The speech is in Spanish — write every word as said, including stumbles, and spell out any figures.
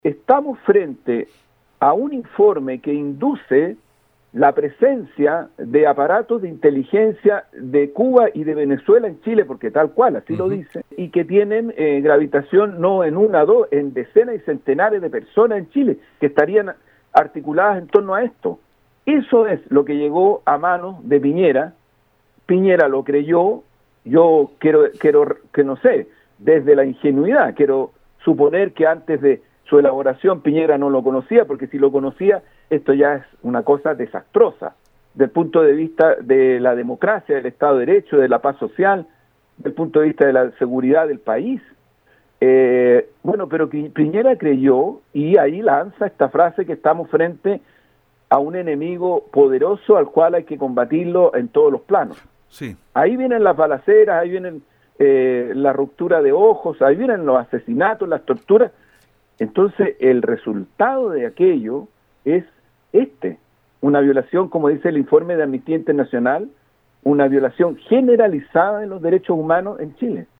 estamos frente a un informe que induce la presencia de aparatos de inteligencia de Cuba y de Venezuela en Chile, porque tal cual, así uh-huh. lo dice, y que tienen eh, gravitación no en una, dos, en decenas y centenares de personas en Chile, que estarían articuladas en torno a esto. Eso es lo que llegó a manos de Piñera. Piñera lo creyó, yo quiero, quiero que no sé, desde la ingenuidad, quiero suponer que antes de su elaboración Piñera no lo conocía, porque si lo conocía, esto ya es una cosa desastrosa, desde el punto de vista de la democracia, del Estado de Derecho, de la paz social, desde el punto de vista de la seguridad del país. Eh, bueno, pero Piñera creyó y ahí lanza esta frase que estamos frente a un enemigo poderoso al cual hay que combatirlo en todos los planos. Sí. Ahí vienen las balaceras, ahí vienen eh, la ruptura de ojos, ahí vienen los asesinatos, las torturas. Entonces, el resultado de aquello es este, una violación, como dice el informe de Amnistía Internacional, una violación generalizada de los derechos humanos en Chile.